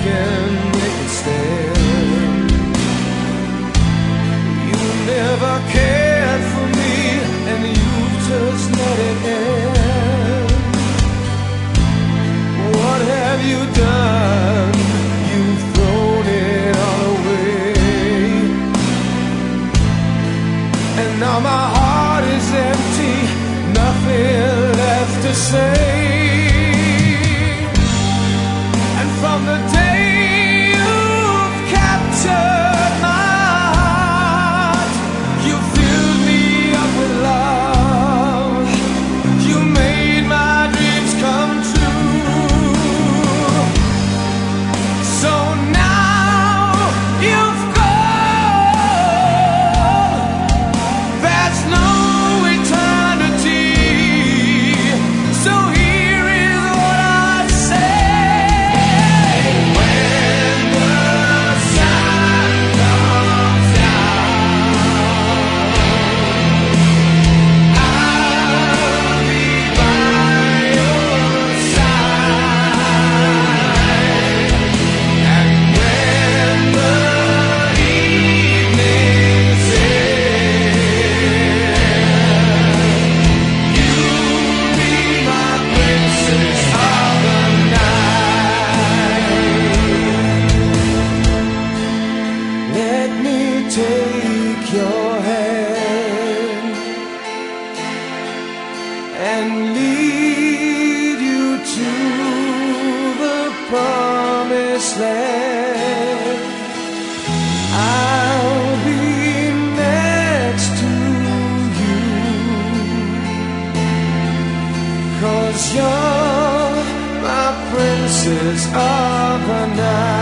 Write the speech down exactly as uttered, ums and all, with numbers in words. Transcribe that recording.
can make it stand. You never cared for me, and you just let it end. What have you done? You've thrown it all away, and now my heart is empty, nothing left to say. And from the day you've captured my heart, you filled me up with love. You made my dreams come true. So now you've gone. There's no eternity. So here is what I say. When the sun comes down, I'll be by your side. And when the evening's here, you'll be my princess of the night. Let me take your hand and lead you to the promised land. I'll be next to you, 'cause you're my princess of the night.